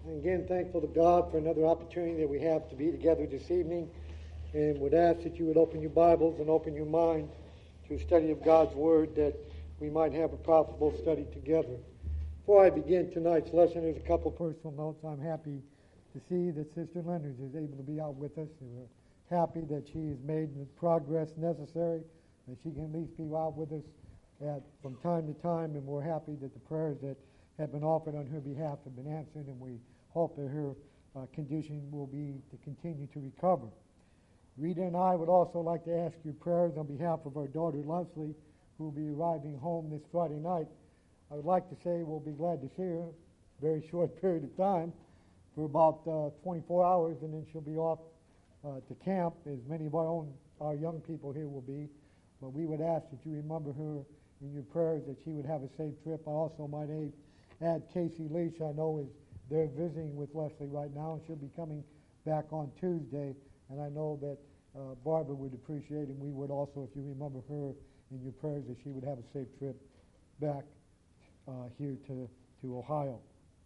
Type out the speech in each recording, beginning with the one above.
And again, thankful to God for another opportunity that we have to be together this evening, and would ask that you would open your Bibles and open your mind to a study of God's Word, that we might have a profitable study together. Before I begin tonight's lesson, there's a couple personal notes. I'm happy to see that Sister Leonard is able to be out with us. We're happy that she has made the progress necessary, that she can at least be out with us from time to time, and we're happy that the prayers that have been offered on her behalf have been answered, and we hope that her condition will be to continue to recover. Rita and I would also like to ask your prayers on behalf of our daughter Leslie, who will be arriving home this Friday night. I would like to say we'll be glad to see her, very short period of time, for about 24 hours, and then she'll be off to camp, as many of our young people here will be. But we would ask that you remember her in your prayers, that she would have a safe trip. I also might add Casey Leach, I know is they're visiting with Leslie right now, and she'll be coming back on Tuesday. And I know that Barbara would appreciate, and we would also, if you remember her in your prayers, that she would have a safe trip back here to Ohio.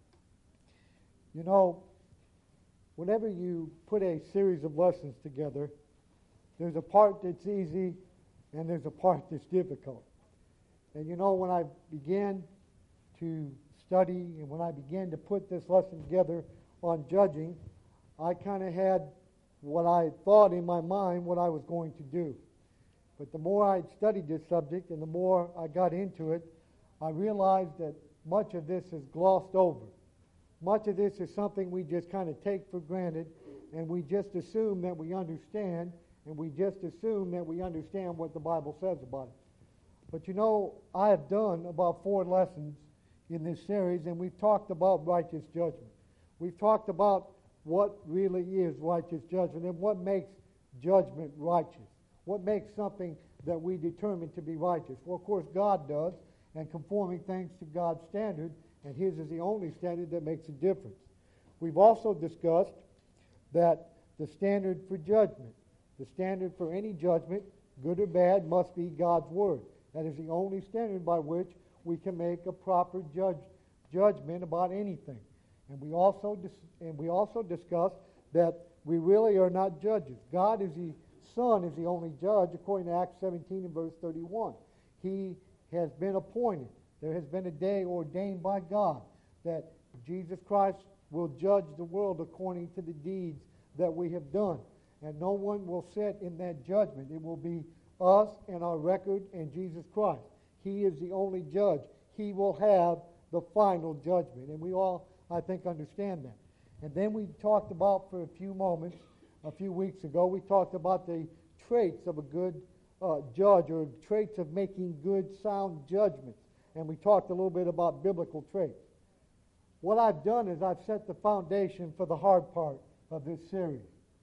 You know, whenever you put a series of lessons together, there's a part that's easy and there's a part that's difficult. And you know, when I began to study and when I began to put this lesson together on judging, I kind of had what I thought in my mind what I was going to do. But the more I studied this subject and the more I got into it, I realized that much of this is glossed over. Much of this is something we just kind of take for granted, and we just assume that we understand, and we just assume that we understand what the Bible says about it. But you know, I have done about 4 lessons in this series, and we've talked about righteous judgment. We've talked about what really is righteous judgment and what makes judgment righteous. What makes something that we determine to be righteous? Well, of course, God does, and conforming things to God's standard, and His is the only standard that makes a difference. We've also discussed that the standard for judgment, the standard for any judgment, good or bad, must be God's Word. That is the only standard by which we can make a proper judgment about anything. And we also discussed that we really are not judges. God is the Son is the only judge, according to Acts 17 and verse 31. He has been appointed. There has been a day ordained by God that Jesus Christ will judge the world according to the deeds that we have done. And no one will sit in that judgment. It will be us and our record and Jesus Christ. He is the only judge. He will have the final judgment. And we all, I think, understand that. And then we talked about, for a few moments, a few weeks ago, we talked about the traits of a good judge, or traits of making good, sound judgments. And we talked a little bit about biblical traits. What I've done is I've set the foundation for the hard part of this series.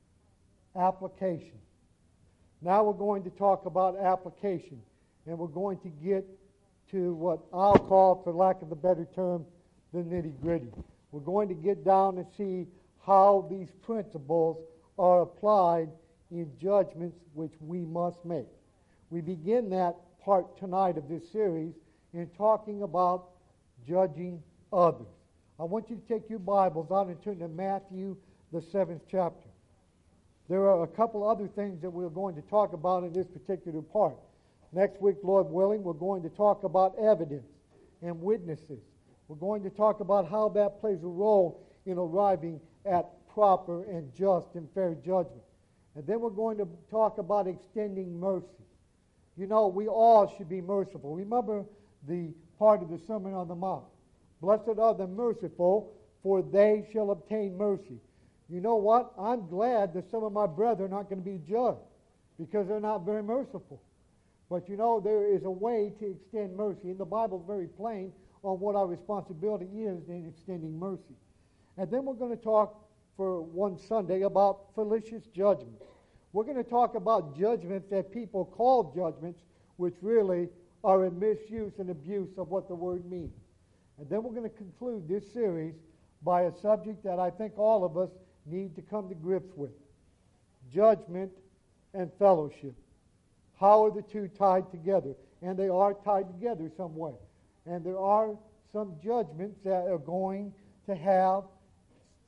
Application. Now we're going to talk about application, and we're going to get to what I'll call, for lack of a better term, the nitty-gritty. We're going to get down and see how these principles are applied in judgments which we must make. We begin that part tonight of this series in talking about judging others. I want you to take your Bibles out and turn to Matthew, the 7th chapter. There are a couple other things that we're going to talk about in this particular part. Next week, Lord willing, we're going to talk about evidence and witnesses. We're going to talk about how that plays a role in arriving at proper and just and fair judgment. And then we're going to talk about extending mercy. You know, we all should be merciful. Remember the part of the Sermon on the Mount. Blessed are the merciful, for they shall obtain mercy. You know what? I'm glad that some of my brethren aren't going to be judged because they're not very merciful. But you know, there is a way to extend mercy, and the Bible is very plain on what our responsibility is in extending mercy. And then we're going to talk for one Sunday about fallacious judgments. We're going to talk about judgments that people call judgments, which really are a misuse and abuse of what the word means. And then we're going to conclude this series by a subject that I think all of us need to come to grips with: judgment and fellowship. How are the two tied together? And they are tied together some way. And there are some judgments that are going to have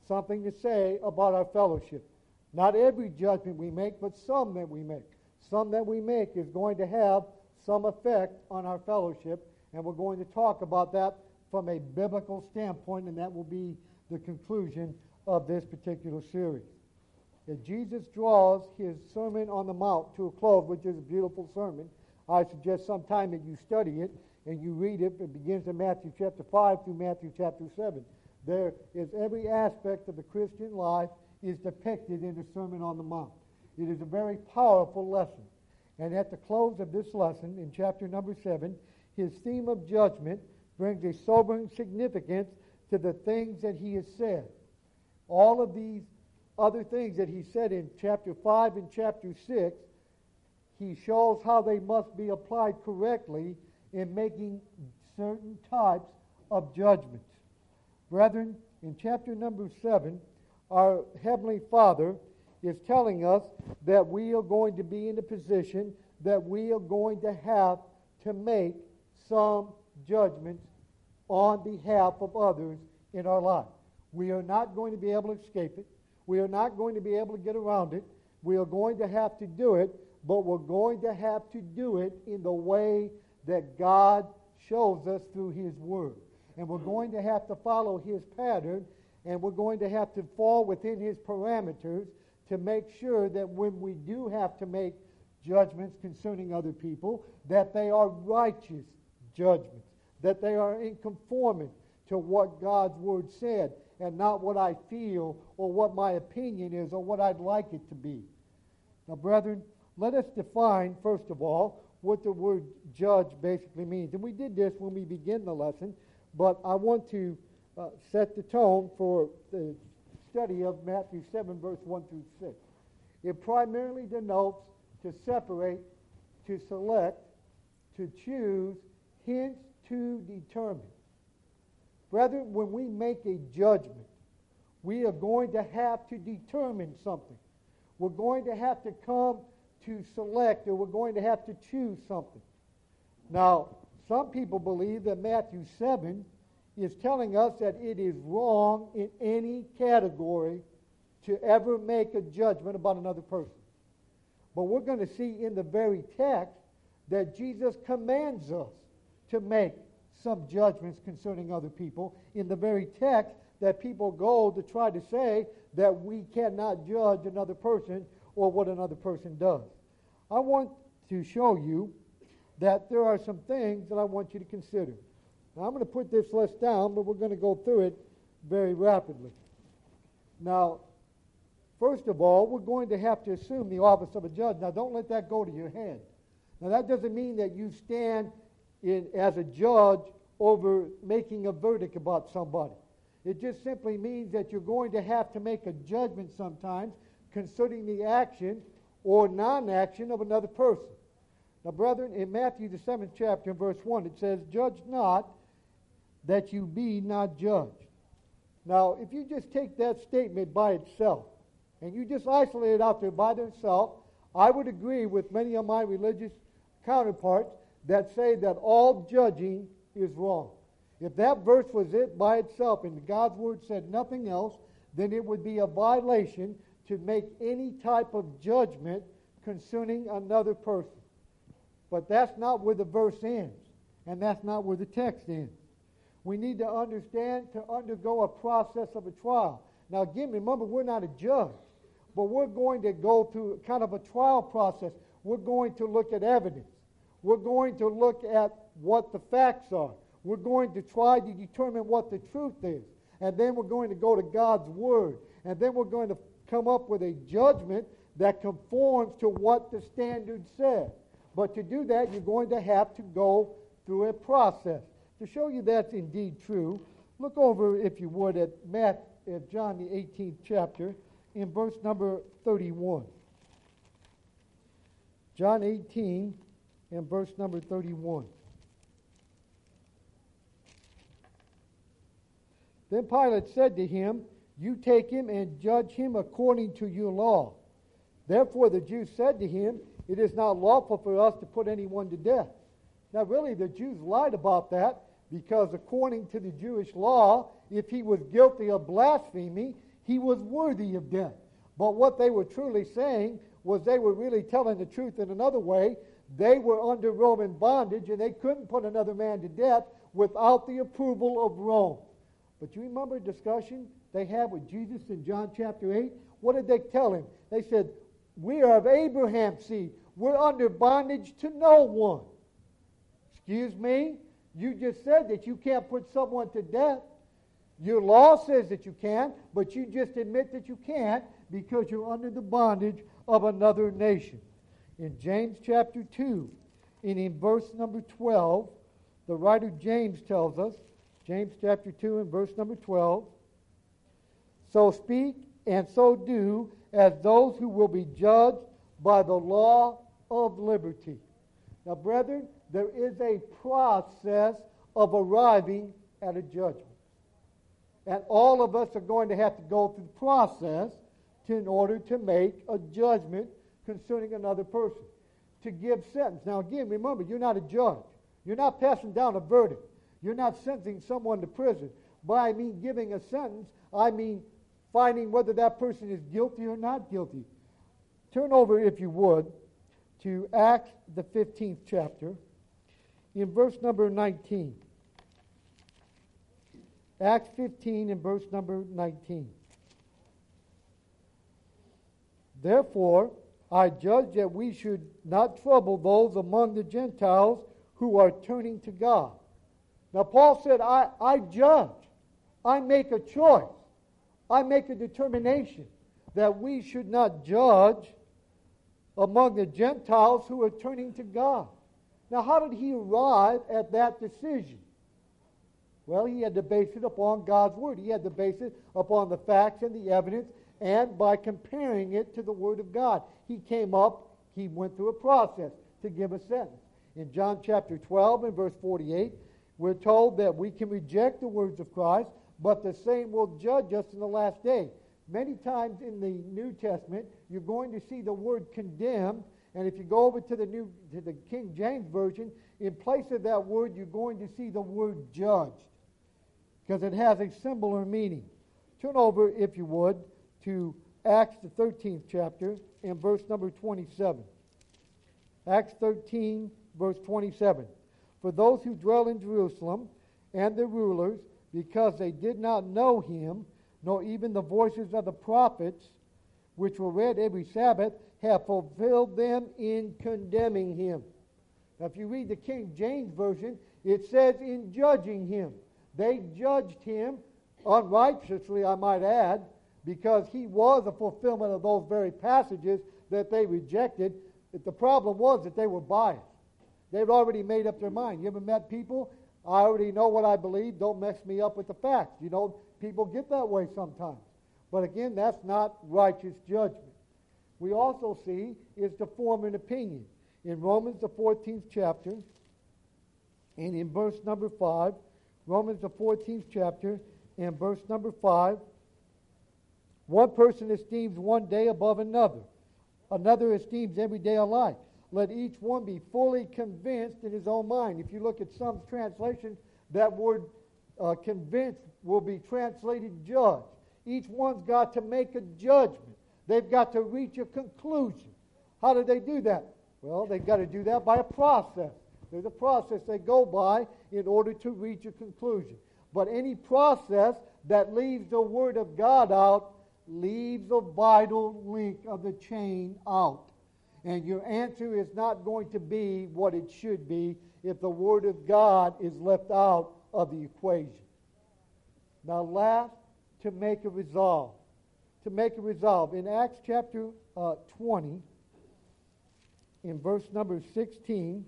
something to say about our fellowship. Not every judgment we make, but some that we make. Some that we make is going to have some effect on our fellowship, and we're going to talk about that from a biblical standpoint, and that will be the conclusion of this particular series. As Jesus draws his Sermon on the Mount to a close, which is a beautiful sermon, I suggest sometime that you study it and you read it. It begins in Matthew chapter 5 through Matthew chapter 7. There is every aspect of the Christian life is depicted in the Sermon on the Mount. It is a very powerful lesson. And at the close of this lesson, in chapter number 7, his theme of judgment brings a sobering significance to the things that he has said. All of these other things that he said in chapter 5 and chapter 6, he shows how they must be applied correctly in making certain types of judgments. Brethren, in chapter number 7, our Heavenly Father is telling us that we are going to be in a position that we are going to have to make some judgments on behalf of others in our life. We are not going to be able to escape it. We are not going to be able to get around it. We are going to have to do it, but we're going to have to do it in the way that God shows us through his word. And we're going to have to follow his pattern, and we're going to have to fall within his parameters to make sure that when we do have to make judgments concerning other people, that they are righteous judgments, that they are in conformity to what God's word said, and not what I feel or what my opinion is or what I'd like it to be. Now, brethren, let us define, first of all, what the word judge basically means. And we did this when we began the lesson, but I want to set the tone for the study of Matthew 7, verse 1 through 6. It primarily denotes to separate, to select, to choose, hence to determine. Brethren, when we make a judgment, we are going to have to determine something. We're going to have to come to select, or we're going to have to choose something. Now, some people believe that Matthew 7 is telling us that it is wrong in any category to ever make a judgment about another person. But we're going to see in the very text that Jesus commands us to make some judgments concerning other people, in the very text that people go to try to say that we cannot judge another person or what another person does. I want to show you that there are some things that I want you to consider. Now, I'm going to put this list down, but we're going to go through it very rapidly. Now, first of all, we're going to have to assume the office of a judge. Now, don't let that go to your head. Now, that doesn't mean that you stand as a judge over making a verdict about somebody. It just simply means that you're going to have to make a judgment sometimes concerning the action or non-action of another person. Now, brethren, in Matthew the 7th chapter, in verse 1, it says, "Judge not that you be not judged." Now, if you just take that statement by itself, and you just isolate it out there by itself, I would agree with many of my religious counterparts that say that all judging is wrong. If that verse was it by itself and God's word said nothing else, then it would be a violation to make any type of judgment concerning another person. But that's not where the verse ends, and that's not where the text ends. We need to understand to undergo a process of a trial. Now again, remember, we're not a judge, but we're going to go through kind of a trial process. We're going to look at evidence. We're going to look at what the facts are. We're going to try to determine what the truth is. And then we're going to go to God's word. And then we're going to come up with a judgment that conforms to what the standard says. But to do that, you're going to have to go through a process. To show you that's indeed true, look over, if you would, at John the 18th chapter, in verse number 31. John 18, and verse number 31. Then Pilate said to him, "You take him and judge him according to your law." Therefore the Jews said to him, "It is not lawful for us to put anyone to death." Now really the Jews lied about that, because according to the Jewish law, if he was guilty of blasphemy, he was worthy of death. But what they were truly saying was they were really telling the truth in another way. They were under Roman bondage, and they couldn't put another man to death without the approval of Rome. But you remember a discussion they had with Jesus in John chapter 8? What did they tell him? They said, we are of Abraham's seed. We're under bondage to no one. Excuse me? You just said that you can't put someone to death. Your law says that you can, but you just admit that you can't because you're under the bondage of another nation. In James chapter 2, and in verse number 12, the writer James tells us, James chapter 2 and verse number 12, so speak and so do as those who will be judged by the law of liberty. Now, brethren, there is a process of arriving at a judgment. And all of us are going to have to go through the process in order to make a judgment concerning another person, to give sentence. Now, again, remember, you're not a judge. You're not passing down a verdict. You're not sentencing someone to prison. By giving a sentence, I mean finding whether that person is guilty or not guilty. Turn over, if you would, to Acts, the 15th chapter, in verse number 19. Acts 15 and verse number 19. Therefore, I judge that we should not trouble those among the Gentiles who are turning to God. Now, Paul said, I judge. I make a choice. I make a determination that we should not judge among the Gentiles who are turning to God. Now, how did he arrive at that decision? Well, he had to base it upon God's Word. He had to base it upon the facts and the evidence, and by comparing it to the Word of God. He went through a process to give a sentence. In John chapter 12 and verse 48, we're told that we can reject the words of Christ, but the same will judge us in the last day. Many times in the New Testament, you're going to see the word condemned, and if you go over to the King James Version, in place of that word, you're going to see the word judged, because it has a similar meaning. Turn over, if you would, to Acts the 13th chapter and verse number 27. Acts 13, verse 27. For those who dwell in Jerusalem and the rulers, because they did not know him, nor even the voices of the prophets, which were read every Sabbath, have fulfilled them in condemning him. Now, if you read the King James Version, it says in judging him. They judged him unrighteously, I might add, because he was a fulfillment of those very passages that they rejected. But the problem was that they were biased. They'd already made up their mind. You ever met people? I already know what I believe. Don't mess me up with the facts. You know, people get that way sometimes. But again, that's not righteous judgment. We also see is to form an opinion. In Romans the 14th chapter, and in verse number 5, Romans the 14th chapter, and verse number 5, one person esteems one day above another. Another esteems every day alike. Let each one be fully convinced in his own mind. If you look at some translations, that word convinced will be translated judge. Each one's got to make a judgment. They've got to reach a conclusion. How do they do that? Well, they've got to do that by a process. There's a process they go by in order to reach a conclusion. But any process that leaves the Word of God out leaves a vital link of the chain out. And your answer is not going to be what it should be if the Word of God is left out of the equation. Now last, to make a resolve. To make a resolve. In Acts chapter 20, in verse number 16,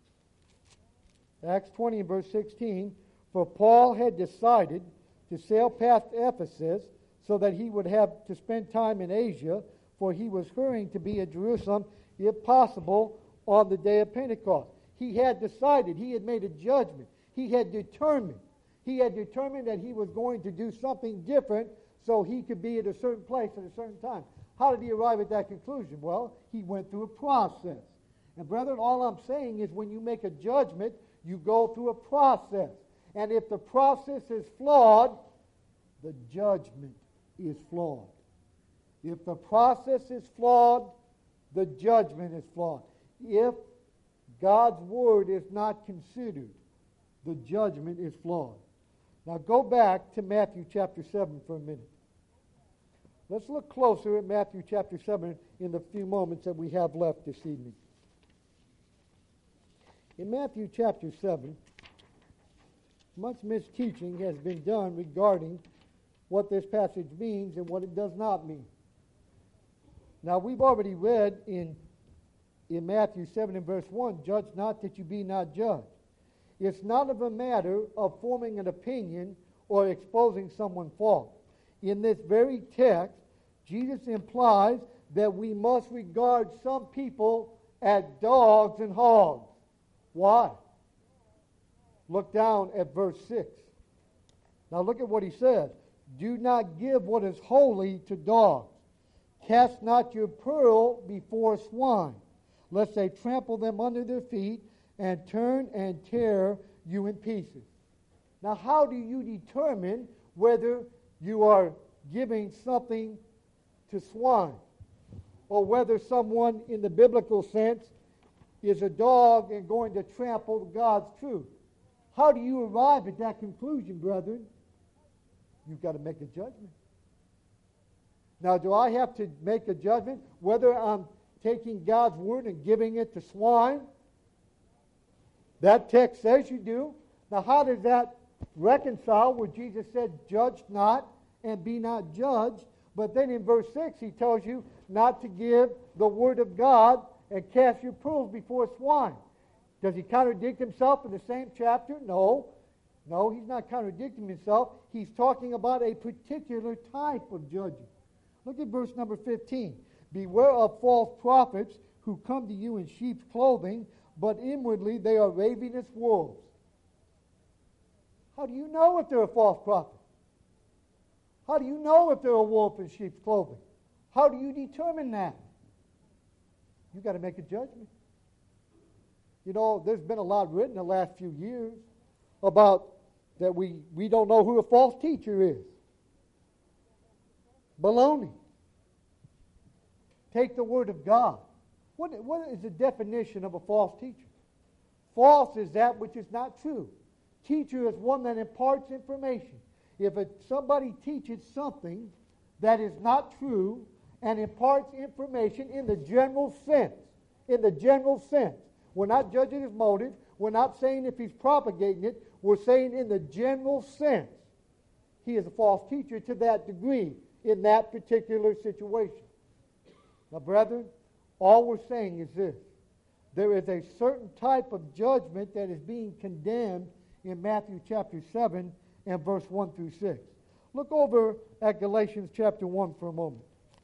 Acts 20 and verse 16, for Paul had decided to sail past Ephesus so that he would have to spend time in Asia, for he was hurrying to be at Jerusalem, if possible, on the day of Pentecost. He had decided, he had made a judgment, he had determined that he was going to do something different so he could be at a certain place at a certain time. How did he arrive at that conclusion? Well, he went through a process. And brethren, all I'm saying is when you make a judgment, you go through a process. And if the process is flawed, the judgment is flawed. If the process is flawed, the judgment is flawed. If God's word is not considered, the judgment is flawed. Now go back to Matthew chapter 7 for a minute. Let's look closer at Matthew chapter 7 in the few moments that we have left this evening. In Matthew chapter 7, much misteaching has been done regarding what this passage means and what it does not mean. Now, we've already read in Matthew 7 and verse 1, judge not that you be not judged. It's not of a matter of forming an opinion or exposing someone's fault. In this very text, Jesus implies that we must regard some people as dogs and hogs. Why? Look down at verse 6. Now look at what he says. Do not give what is holy to dogs. Cast not your pearl before swine, lest they trample them under their feet and turn and tear you in pieces. Now, how do you determine whether you are giving something to swine, or whether someone in the biblical sense is a dog and going to trample God's truth? How do you arrive at that conclusion, brethren? You've got to make a judgment. Now, do I have to make a judgment whether I'm taking God's word and giving it to swine? That text says you do. Now, how does that reconcile where Jesus said, judge not and be not judged? But then in verse 6, he tells you not to give the word of God and cast your pearls before swine. Does he contradict himself in the same chapter? No. No, he's not contradicting himself. He's talking about a particular type of judging. Look at verse number 15. Beware of false prophets who come to you in sheep's clothing, but inwardly they are ravenous wolves. How do you know if they're a false prophet? How do you know if they're a wolf in sheep's clothing? How do you determine that? You've got to make a judgment. You know, there's been a lot written the last few years about that we don't know who a false teacher is. Baloney. Take the word of God. What is the definition of a false teacher? False is that which is not true. Teacher is one that imparts information. If somebody teaches something that is not true and imparts information in the general sense, we're not judging his motive. We're not saying if he's propagating it. We're saying in the general sense, he is a false teacher to that degree in that particular situation. Now, brethren, all we're saying is this. There is a certain type of judgment that is being condemned in Matthew chapter 7 and verse 1 through 6. Look over at Galatians chapter 1 for a moment.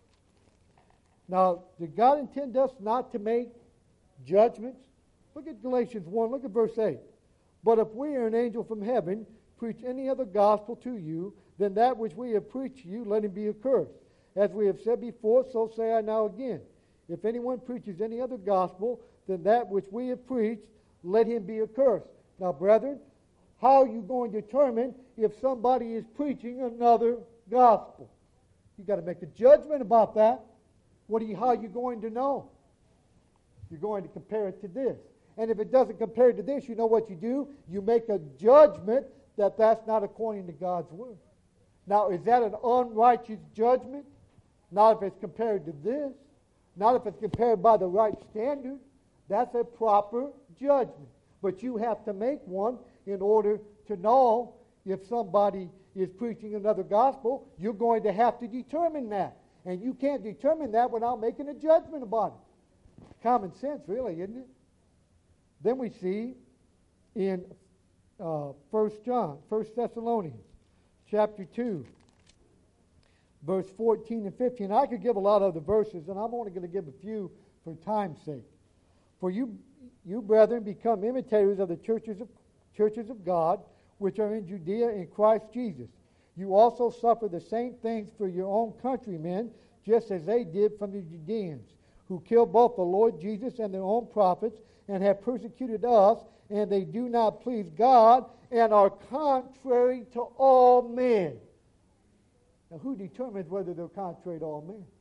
Now, did God intend us not to make judgments? Look at Galatians 1. Look at verse 8. But if we are an angel from heaven, preach any other gospel to you than that which we have preached to you, let him be accursed. As we have said before, so say I now again. If anyone preaches any other gospel than that which we have preached, let him be accursed. Now, brethren, how are you going to determine if somebody is preaching another gospel? You've got to make a judgment about that. How are you going to know? You're going to compare it to this. And if it doesn't compare to this, you know what you do? You make a judgment that that's not according to God's word. Now, is that an unrighteous judgment? Not if it's compared to this. Not if it's compared by the right standard. That's a proper judgment. But you have to make one in order to know if somebody is preaching another gospel. You're going to have to determine that. And you can't determine that without making a judgment about it. Common sense, really, isn't it? Then we see in 1 Thessalonians chapter 2, verse 14 and 15. I could give a lot of the verses, and I'm only going to give a few for time's sake. For you brethren, become imitators of the churches of God, which are in Judea in Christ Jesus. You also suffer the same things for your own countrymen, just as they did from the Judeans, who killed both the Lord Jesus and their own prophets, and have persecuted us, and they do not please God, and are contrary to all men. Now, who determines whether they're contrary to all men?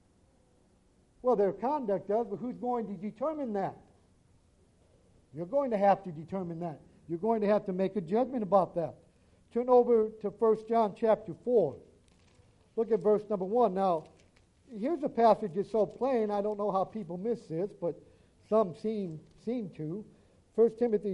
Well, their conduct does, but who's going to determine that? You're going to have to determine that. You're going to have to make a judgment about that. Turn over to 1 John chapter 4. Look at verse number 1. Now, here's a passage that's so plain, I don't know how people miss this, but some seem to. 1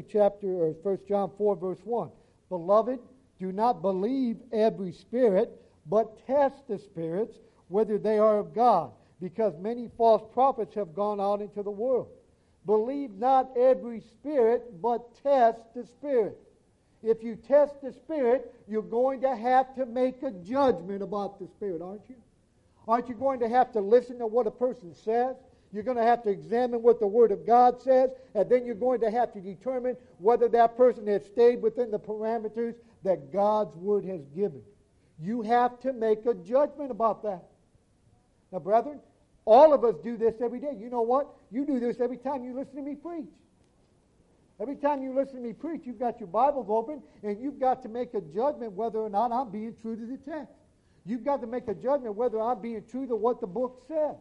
John 4, verse 1. Beloved, do not believe every spirit, but test the spirits, whether they are of God, because many false prophets have gone out into the world. Believe not every spirit, but test the spirit. If you test the spirit, you're going to have to make a judgment about the spirit, aren't you? Aren't you going to have to listen to what a person says? You're going to have to examine what the Word of God says, and then you're going to have to determine whether that person has stayed within the parameters that God's Word has given. You have to make a judgment about that. Now, brethren, all of us do this every day. You know what? You do this every time you listen to me preach. Every time you listen to me preach, you've got your Bibles open, and you've got to make a judgment whether or not I'm being true to the text. You've got to make a judgment whether I'm being true to what the book says.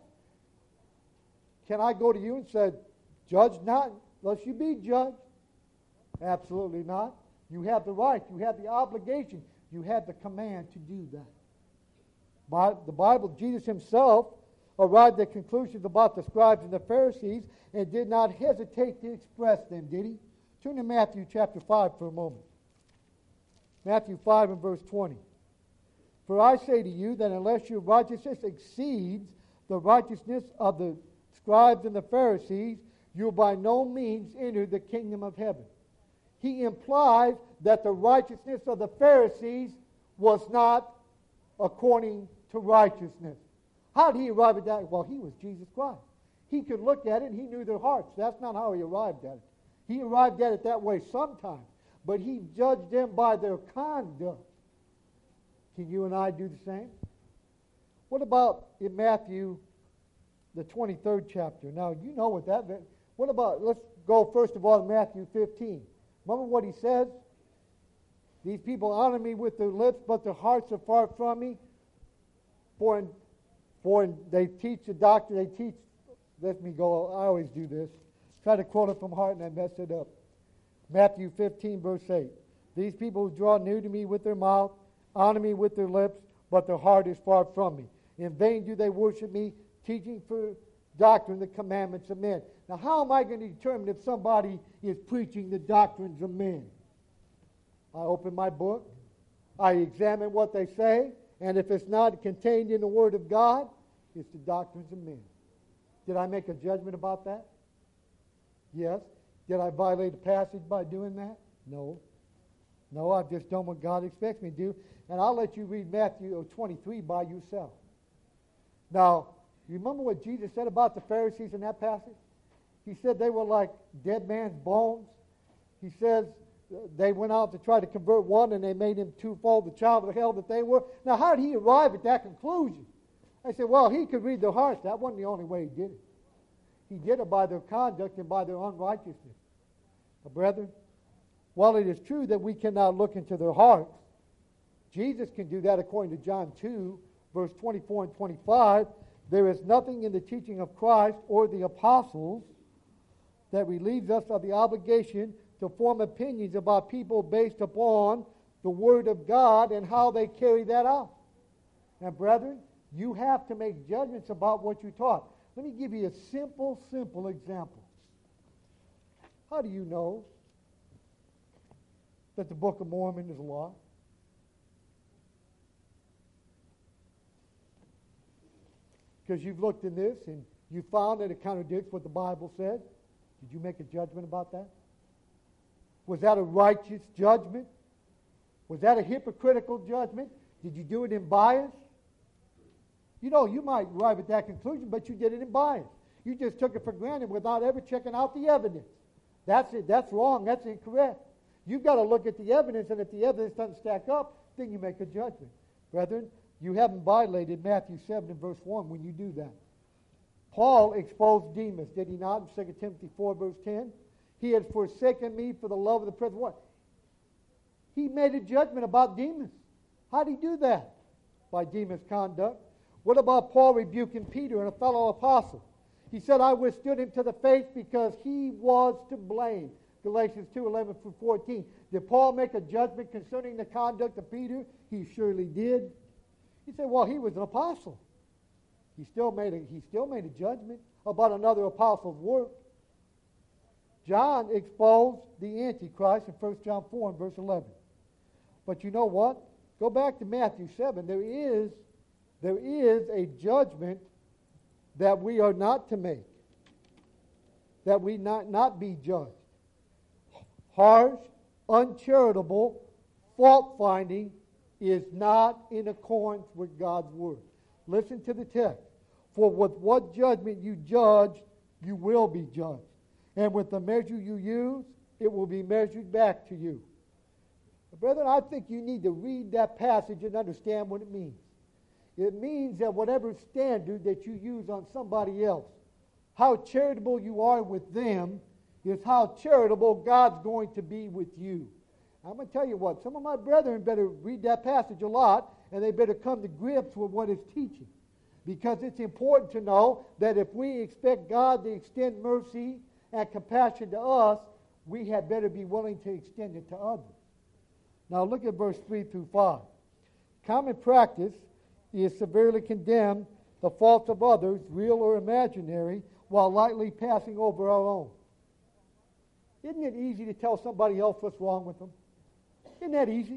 Can I go to you and say, judge not, lest you be judged? Absolutely not. You have the right, you have the obligation, you have the command to do that. By the Bible, Jesus himself arrived at conclusions about the scribes and the Pharisees and did not hesitate to express them, did he? Turn to Matthew chapter 5 for a moment. Matthew 5 and verse 20. For I say to you that unless your righteousness exceeds the righteousness of the scribes and the Pharisees, you'll by no means enter the kingdom of heaven. He implies that the righteousness of the Pharisees was not according to righteousness. How did he arrive at that? Well, he was Jesus Christ. He could look at it and he knew their hearts. That's not how he arrived at it. He arrived at it that way sometimes, but he judged them by their conduct. Can you and I do the same? What about in Matthew, the 23rd chapter? Now, you know what that meant. What about, let's go first of all to Matthew 15. Remember what he says? These people honor me with their lips, but their hearts are far from me. For they teach the doctrine, they teach, let me go, I always do this. Try to quote it from heart and I mess it up. Matthew 15, verse 8. These people who draw near to me with their mouth, honor me with their lips, but their heart is far from me. In vain do they worship me, teaching for doctrine the commandments of men. Now, how am I going to determine if somebody is preaching the doctrines of men? I open my book, I examine what they say, and if it's not contained in the Word of God, it's the doctrines of men. Did I make a judgment about that? Yes. Did I violate the passage by doing that? No. No, I've just done what God expects me to do, and I'll let you read Matthew 23 by yourself. Now, you remember what Jesus said about the Pharisees in that passage? He said they were like dead man's bones. He says they went out to try to convert one, and they made him twofold the child of hell that they were. Now, how did he arrive at that conclusion? I said, well, he could read their hearts. That wasn't the only way he did it. He did it by their conduct and by their unrighteousness. But brethren, while it is true that we cannot look into their hearts, Jesus can do that according to John 2, verse 24 and 25. There is nothing in the teaching of Christ or the apostles that relieves us of the obligation to form opinions about people based upon the Word of God and how they carry that out. Now, brethren, you have to make judgments about what you taught. Let me give you a simple example. How do you know that the Book of Mormon is a lie? Because you've looked in this and you found that it contradicts what the Bible says. Did you make a judgment about that? Was that a righteous judgment? Was that a hypocritical judgment? Did you do it in bias? You know, you might arrive at that conclusion, but you did it in bias. You just took it for granted without ever checking out the evidence. That's it. That's wrong. That's incorrect. You've got to look at the evidence, and if the evidence doesn't stack up, then you make a judgment. Brethren, you haven't violated Matthew 7 and verse 1 when you do that. Paul exposed Demas, did he not, in 2 Timothy 4, verse 10? He had forsaken me for the love of the present. What? He made a judgment about Demas. How did he do that? by Demas' conduct? What about Paul rebuking Peter and a fellow apostle? He said, I withstood him to the face because he was to blame. Galatians 2:11-14. Did Paul make a judgment concerning the conduct of Peter? He surely did. He said, well, he was an apostle. He still made a judgment about another apostle's work. John exposed the Antichrist in 1 John 4 and verse 11. But you know what? Go back to Matthew 7. There is a judgment that we are not to make, that we not be judged. Harsh, uncharitable, fault-finding is not in accordance with God's word. Listen to the text. For with what judgment you judge, you will be judged. And with the measure you use, it will be measured back to you. Brethren, I think you need to read that passage and understand what it means. It means that whatever standard that you use on somebody else, how charitable you are with them, is how charitable God's going to be with you. I'm going to tell you what, some of my brethren better read that passage a lot, and they better come to grips with what it's teaching. Because it's important to know that if we expect God to extend mercy and compassion to us, we had better be willing to extend it to others. Now look at verse 3-5. Common practice is severely condemn the faults of others, real or imaginary, while lightly passing over our own. Isn't it easy to tell somebody else what's wrong with them? Isn't that easy?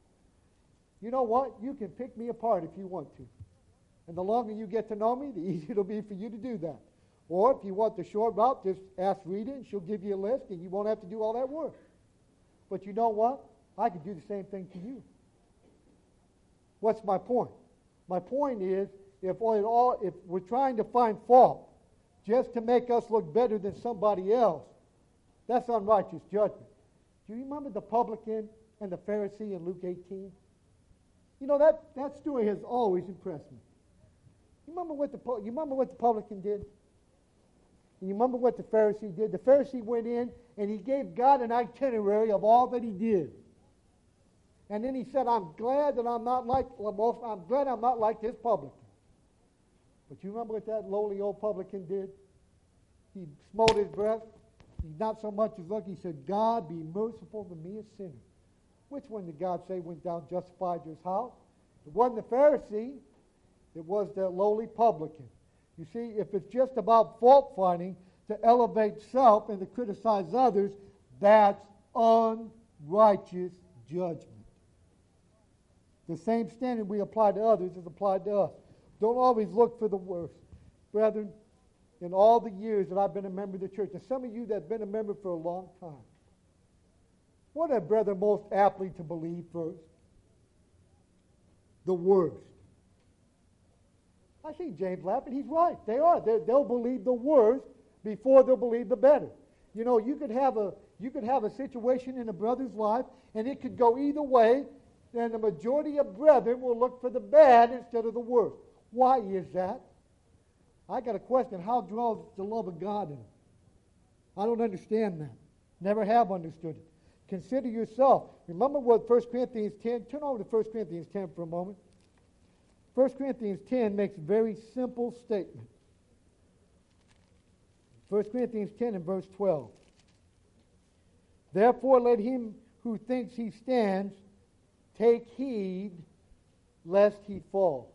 You know what? You can pick me apart if you want to. And the longer you get to know me, the easier it'll be for you to do that. Or if you want the short route, just ask Rita and she'll give you a list and you won't have to do all that work. But you know what? I could do the same thing to you. What's my point? My point is, if we're trying to find fault just to make us look better than somebody else, that's unrighteous judgment. Do you remember the publican and the Pharisee in Luke 18? You know, that story has always impressed me. You remember what the publican did? And you remember what the Pharisee did? The Pharisee went in and he gave God an itinerary of all that he did. And then he said, I'm glad I'm not like this publican. But you remember what that lowly old publican did? He smote his breast. He not so much as looked. He said, God, be merciful to me, a sinner. Which one did God say went down justified to his house? It wasn't the Pharisee. It was the lowly publican. You see, if it's just about fault finding to elevate self and to criticize others, that's unrighteous judgment. The same standard we apply to others is applied to us. Don't always look for the worst. Brethren, in all the years that I've been a member of the church, and some of you that have been a member for a long time, what are brethren most aptly to believe first? The worst. I see James laughing. He's right. They are. They'll believe the worst before they'll believe the better. You know, you could have a situation in a brother's life, and it could go either way, and the majority of brethren will look for the bad instead of the worst. Why is that? I got a question. How dwells the love of God in it? I don't understand that. Never have understood it. Consider yourself. Remember what 1 Corinthians 10, turn over to 1 Corinthians 10 for a moment. 1 Corinthians 10 makes a very simple statement. 1 Corinthians 10 and verse 12. Therefore let him who thinks he stands take heed lest he fall.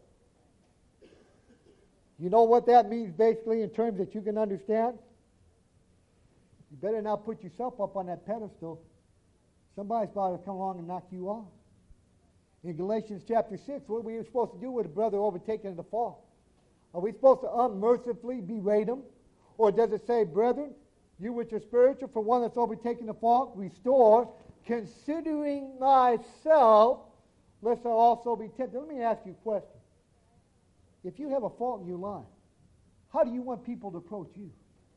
You know what that means basically in terms that you can understand? You better not put yourself up on that pedestal. Somebody's about to come along and knock you off. In Galatians chapter 6, what are we supposed to do with a brother overtaken in the fault? Are we supposed to unmercifully berate him? Or does it say, brethren, you which are spiritual, for one that's overtaken the fault, restore, considering thyself, lest thou also be tempted. Let me ask you a question. If you have a fault in your life, how do you want people to approach you?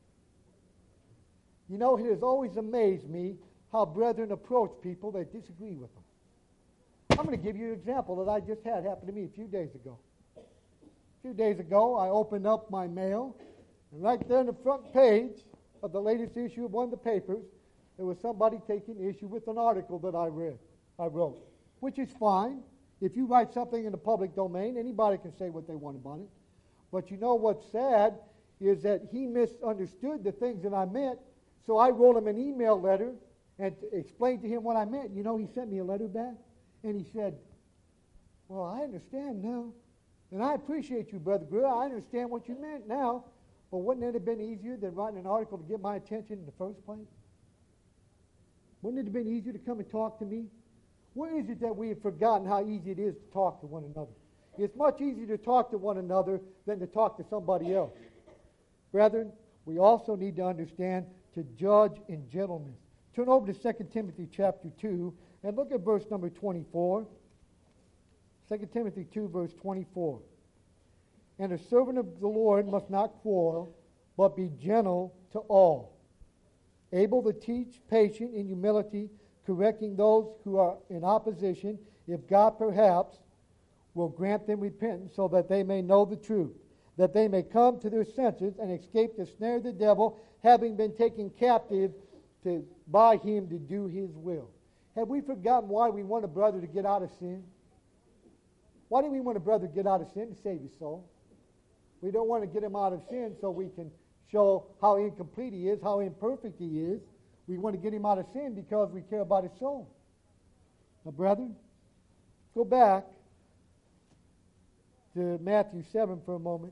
You know, it has always amazed me how brethren approach people that disagree with them. I'm going to give you an example that I just had happen to me a few days ago. A few days ago, I opened up my mail, and right there on the front page of the latest issue of one of the papers, there was somebody taking issue with an article that I wrote, which is fine. If you write something in the public domain, anybody can say what they want about it. But you know what's sad is that he misunderstood the things that I meant, so I wrote him an email letter and explained to him what I meant. You know, he sent me a letter back, and he said, well, I understand now. And I appreciate you, Brother Greer. I understand what you meant now. But wouldn't it have been easier than writing an article to get my attention in the first place? Wouldn't it have been easier to come and talk to me? Where is it that we have forgotten how easy it is to talk to one another? It's much easier to talk to one another than to talk to somebody else. Brethren, we also need to understand to judge in gentleness. Turn over to 2 Timothy chapter 2 and look at verse number 24. 2 Timothy 2, verse 24. And a servant of the Lord must not quarrel, but be gentle to all, able to teach, patient in humility, correcting those who are in opposition, if God perhaps will grant them repentance, so that they may know the truth, that they may come to their senses and escape the snare of the devil, having been taken captive by him to do his will. Have we forgotten why we want a brother to get out of sin? Why do we want a brother to get out of sin? To save his soul. We don't want to get him out of sin so we can show how incomplete he is, how imperfect he is. We want to get him out of sin because we care about his soul. Now, brethren, go back to Matthew 7 for a moment.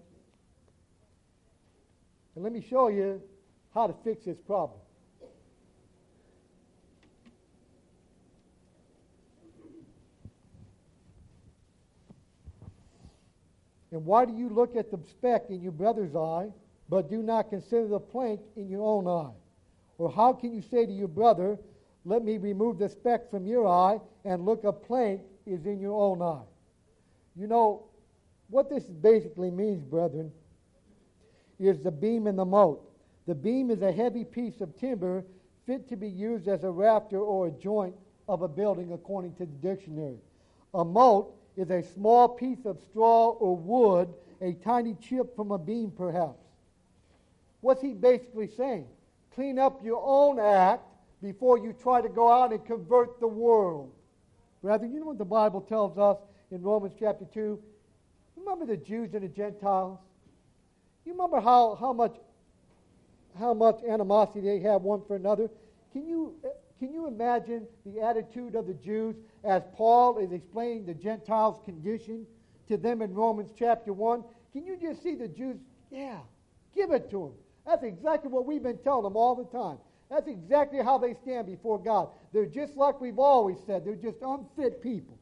And let me show you how to fix this problem. And why do you look at the speck in your brother's eye, but do not consider the plank in your own eye? Or how can you say to your brother, let me remove the speck from your eye, and look, a plank is in your own eye? You know, what this basically means, brethren, is the beam and the moat. The beam is a heavy piece of timber fit to be used as a rafter or a joint of a building, according to the dictionary. A moat is a small piece of straw or wood, a tiny chip from a beam perhaps. What's he basically saying? Clean up your own act before you try to go out and convert the world. Brethren, you know what the Bible tells us in Romans chapter 2? Remember the Jews and the Gentiles? You remember how much animosity they have one for another? Can you imagine the attitude of the Jews as Paul is explaining the Gentiles' condition to them in Romans chapter 1? Can you just see the Jews? Yeah, give it to them. That's exactly what we've been telling them all the time. That's exactly how they stand before God. They're just like we've always said. They're just unfit people.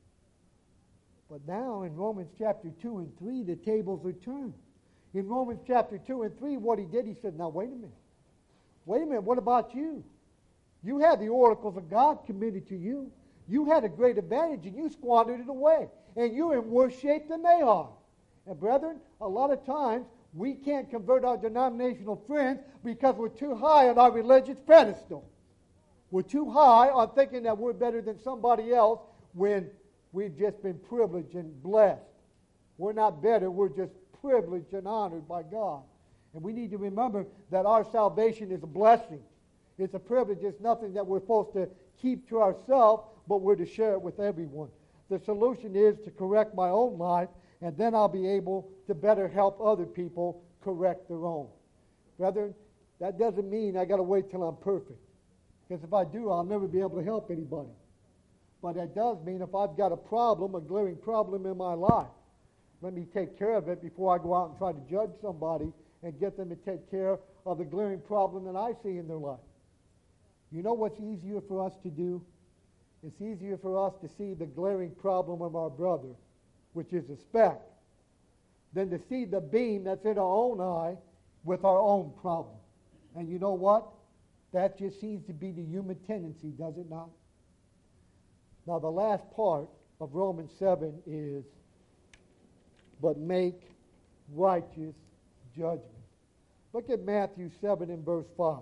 But now in Romans chapter 2 and 3, the tables are turned. In Romans chapter 2 and 3, what he did, he said, now wait a minute. Wait a minute, what about you? You had the oracles of God committed to you. You had a great advantage, and you squandered it away. And you're in worse shape than they are. And brethren, a lot of times, we can't convert our denominational friends because we're too high on our religious pedestal. We're too high on thinking that we're better than somebody else when we've just been privileged and blessed. We're not better, we're just privileged and honored by God. And we need to remember that our salvation is a blessing. It's a privilege. It's nothing that we're supposed to keep to ourselves, but we're to share it with everyone. The solution is to correct my own life, and then I'll be able to better help other people correct their own. Brethren, that doesn't mean I got to wait till I'm perfect. Because if I do, I'll never be able to help anybody. But that does mean if I've got a problem, a glaring problem in my life, let me take care of it before I go out and try to judge somebody and get them to take care of the glaring problem that I see in their life. You know what's easier for us to do? It's easier for us to see the glaring problem of our brother, which is a speck, than to see the beam that's in our own eye with our own problem. And you know what? That just seems to be the human tendency, does it not? Now, the last part of Romans 7 is, but make righteous judgment. Look at Matthew 7 and verse 5.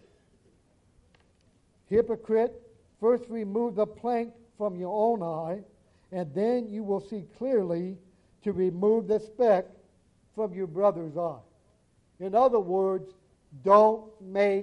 Hypocrite, first remove the plank from your own eye, and then you will see clearly to remove the speck from your brother's eye. In other words, don't make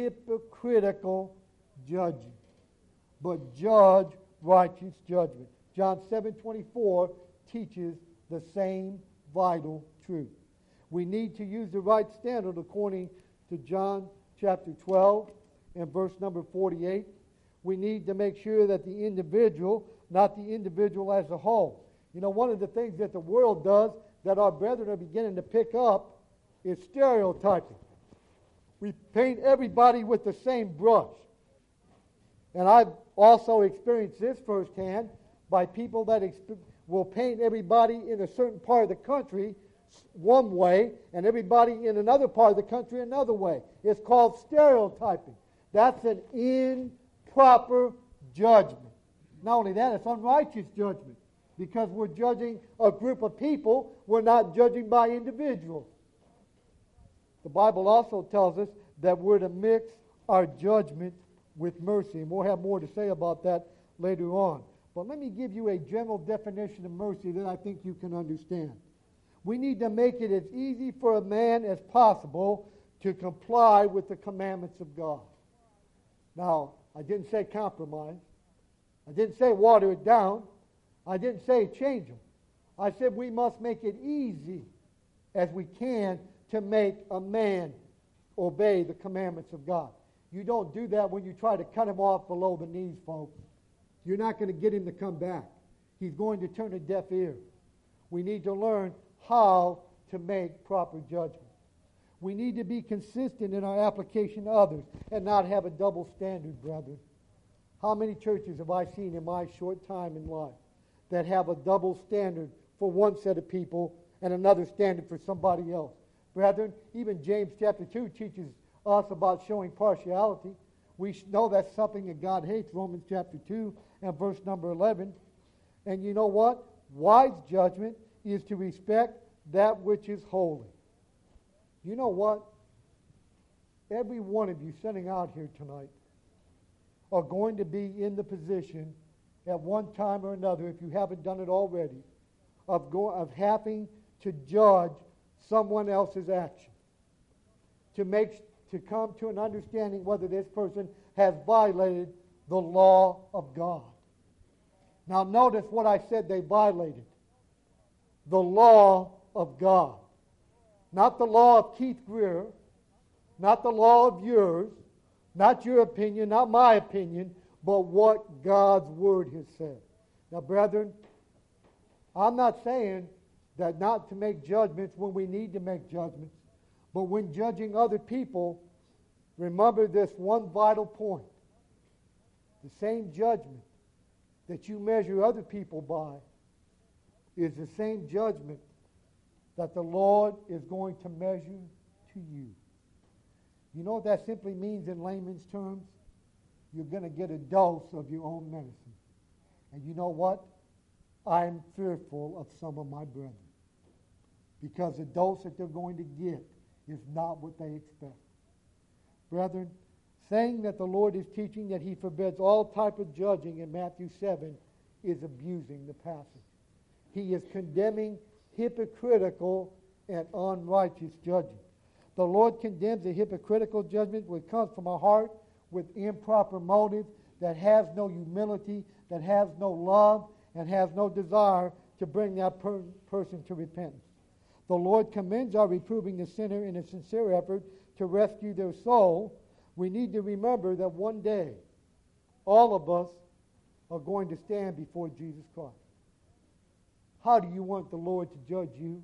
hypocritical judging, but judge righteous judgment. John 7:24 teaches the same vital truth. We need to use the right standard according to John chapter 12 and verse number 48. We need to make sure that the individual, not the individual as a whole. You know, one of the things that the world does that our brethren are beginning to pick up is stereotyping. We paint everybody with the same brush. And I've also experienced this firsthand by people that will paint everybody in a certain part of the country one way and everybody in another part of the country another way. It's called stereotyping. That's an improper judgment. Not only that, it's unrighteous judgment because we're judging a group of people. We're not judging by individuals. The Bible also tells us that we're to mix our judgment with mercy. And we'll have more to say about that later on. But let me give you a general definition of mercy that I think you can understand. We need to make it as easy for a man as possible to comply with the commandments of God. Now, I didn't say compromise. I didn't say water it down. I didn't say change them. I said we must make it easy as we can to make a man obey the commandments of God. You don't do that when you try to cut him off below the knees, folks. You're not going to get him to come back. He's going to turn a deaf ear. We need to learn how to make proper judgment. We need to be consistent in our application to others and not have a double standard, brethren. How many churches have I seen in my short time in life that have a double standard for one set of people and another standard for somebody else? Brethren, even James chapter 2 teaches us about showing partiality. We know that's something that God hates, Romans chapter 2 and verse number 11. And you know what? Wise judgment is to respect that which is holy. You know what? Every one of you sitting out here tonight are going to be in the position at one time or another, if you haven't done it already, of having to judge someone else's action, to come to an understanding whether this person has violated the law of God. Now notice what I said they violated. The law of God. Not the law of Keith Greer, not the law of yours, not your opinion, not my opinion, but what God's Word has said. Now, brethren, I'm not saying that not to make judgments when we need to make judgments, but when judging other people, remember this one vital point. The same judgment that you measure other people by is the same judgment that the Lord is going to measure to you. You know what that simply means in layman's terms? You're going to get a dose of your own medicine. And you know what? I'm fearful of some of my brethren, because the dose that they're going to get is not what they expect. Brethren, saying that the Lord is teaching that he forbids all type of judging in Matthew 7 is abusing the passage. He is condemning hypocritical and unrighteous judging. The Lord condemns a hypocritical judgment which comes from a heart with improper motive, that has no humility, that has no love, and has no desire to bring that person to repentance. The Lord commends our reproving the sinner in a sincere effort to rescue their soul. We need to remember that one day all of us are going to stand before Jesus Christ. How do you want the Lord to judge you?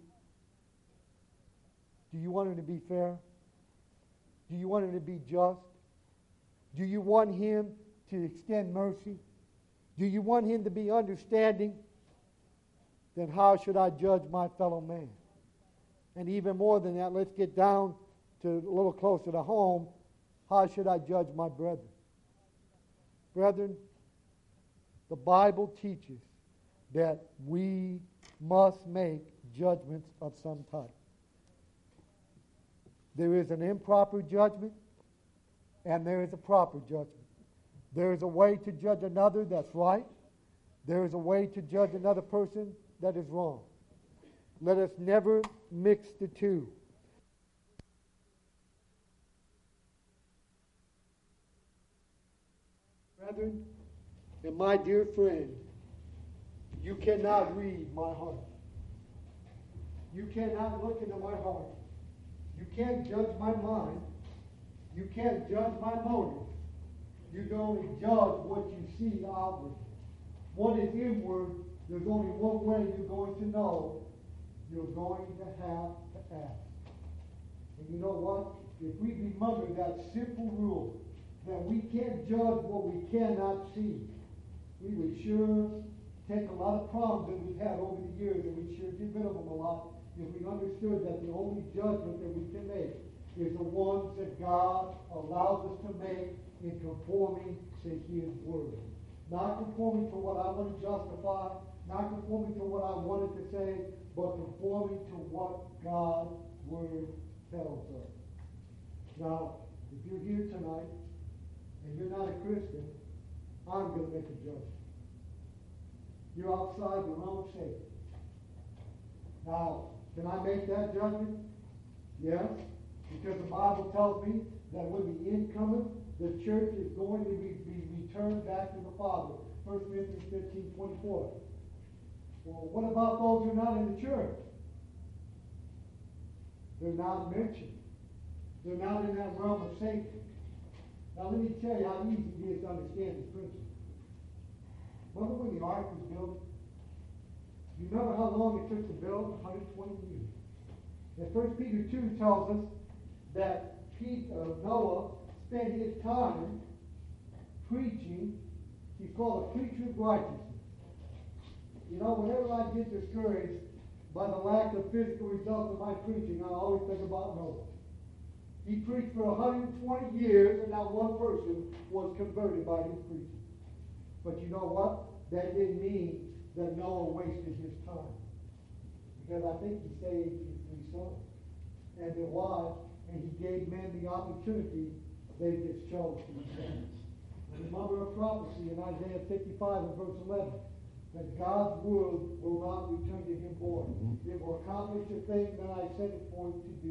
Do you want him to be fair? Do you want him to be just? Do you want him to extend mercy? Do you want him to be understanding? Then how should I judge my fellow man? And even more than that, let's get down to a little closer to home. How should I judge my brethren? Brethren, the Bible teaches that we must make judgments of some type. There is an improper judgment, and there is a proper judgment. There is a way to judge another that's right. There is a way to judge another person that is wrong. Let us never mix the two. Brethren, and my dear friend, You cannot read my heart. You cannot look into my heart. You can't judge my mind. You can't judge my motive. You can only judge what you see outward. What is inward, there's only one way you're going to know. You're going to have to ask. And you know what? If we remember that simple rule, that we can't judge what we cannot see, we would sure take a lot of problems that we've had over the years, and we'd sure get rid of them a lot if we understood that the only judgment that we can make is the ones that God allows us to make in conforming to His Word. Not conforming to what I want to justify, not conforming to what I wanted to say, but conforming to what God's Word tells us. Now, if you're here tonight and you're not a Christian, I'm going to make a judgment. You're outside the realm of Satan. Now, can I make that judgment? Yes, because the Bible tells me that when the end cometh, the church is going to be returned back to the Father. 1 Corinthians 15:24. Well, what about those who are not in the church? They're not mentioned. They're not in that realm of Satan. Now let me tell you how easy it is to understand this principle. Remember when the ark was built? You remember how long it took to build? 120 years. And 1 Peter 2 tells us that Noah spent his time preaching. He's called a preacher of righteousness. You know, whenever I get discouraged by the lack of physical results of my preaching, I always think about Noah. He preached for 120 years, and not one person was converted by his preaching. But you know what? That didn't mean that Noah wasted his time. Because I think he saved his 3 sons and their wives, and he gave men the opportunity. They just chose to repent. Remember a prophecy in Isaiah 55 and verse 11, that God's word will not return to him void. It will accomplish the thing that I sent it for it to do.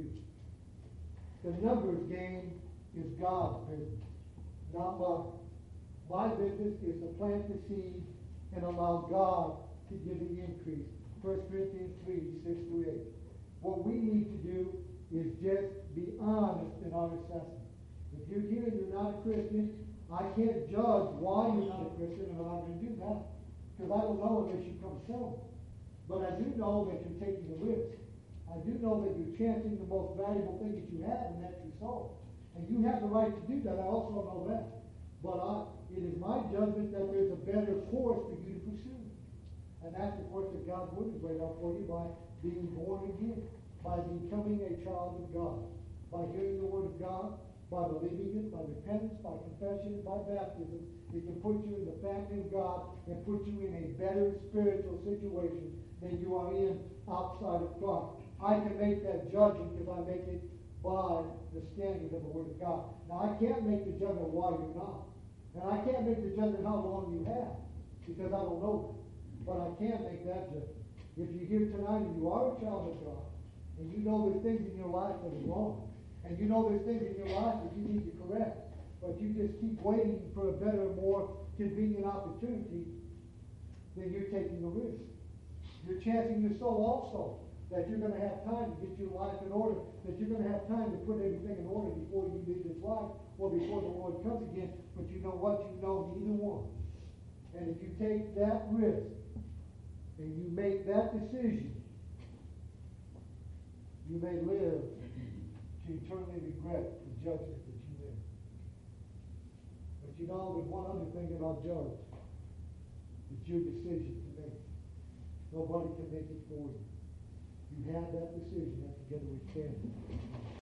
The numbers game is God's business, not mine. My business is to plant the seed and allow God to give the increase. 1 Corinthians 3:6-8. What we need to do is just be honest in our assessment. If you're here and you're not a Christian, I can't judge why you're not a Christian, and I'm not going to do that, because I don't know unless you come tell me. But I do know that you're taking a risk. I do know that you're chancing the most valuable thing that you have, and that's your soul. And you have the right to do that. I also know that. But it is my judgment that there's a better course for you to pursue. And that's the course that God's Word is laid out for you by being born again, by becoming a child of God, by hearing the Word of God, by believing it, by repentance, by confession, by baptism. It can put you in the family of God and put you in a better spiritual situation than you are in outside of Christ. I can make that judgment because I make it by the standard of the Word of God. Now, I can't make the judgment why you're not. And I can't make the judgment how long you have, because I don't know that. But I can make that judgment. If you're here tonight and you are a child of God, and you know there's things in your life that are wrong, and you know there's things in your life that you need to correct, but you just keep waiting for a better, more convenient opportunity, then you're taking a risk. You're chancing your soul also, that you're going to have time to get your life in order, that you're going to have time to put everything in order before you leave this life or before the Lord comes again. But you know what? You know neither one. And if you take that risk and you make that decision, you may live to eternally regret the judgment that you made. But you know, there's one other thing that I'll judge. It's your decision to make. Nobody can make it for you. You have that decision. That together we stand.